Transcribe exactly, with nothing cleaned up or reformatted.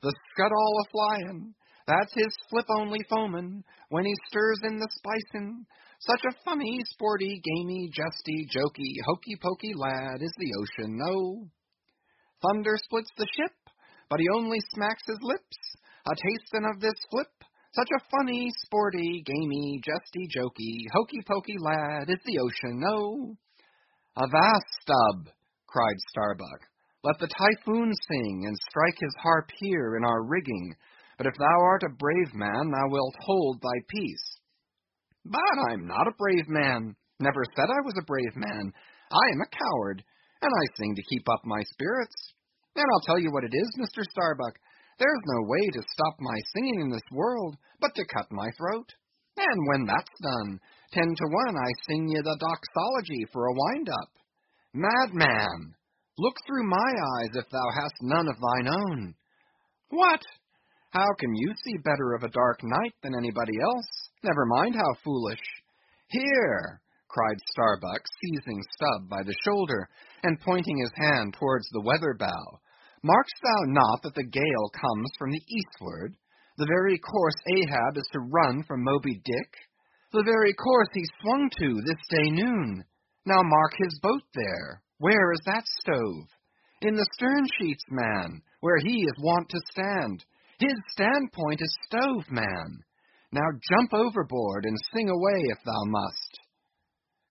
the scud all a-flyin'. That's his flip-only foamin' when he stirs in the spicin'. Such a funny, sporty, gamey, justy, jokey, hokey-pokey lad is the ocean, no. Thunder splits the ship, but he only smacks his lips, a tastin' of this flip. Such a funny, sporty, gamey, justy, jokey, hokey-pokey lad is the ocean, no. Avast, Stubb, cried Starbuck. Let the typhoon sing, and strike his harp here in our rigging. But if thou art a brave man, thou wilt hold thy peace. But I'm not a brave man. Never said I was a brave man. I am a coward, and I sing to keep up my spirits. And I'll tell you what it is, Mister Starbuck. There's no way to stop my singing in this world but to cut my throat. And when that's done, ten to one I sing you the doxology for a wind-up. Madman, look through my eyes if thou hast none of thine own. What? How can you see better of a dark night than anybody else? Never mind how foolish. Here, cried Starbuck, seizing Stubb by the shoulder and pointing his hand towards the weather bow. Mark'st thou not that the gale comes from the eastward, the very course Ahab is to run from Moby Dick, the very course he swung to this day noon? Now mark his boat there. Where is that stove? In the stern sheets, man, where he is wont to stand. His standpoint is stove, man. Now jump overboard and sing away if thou must.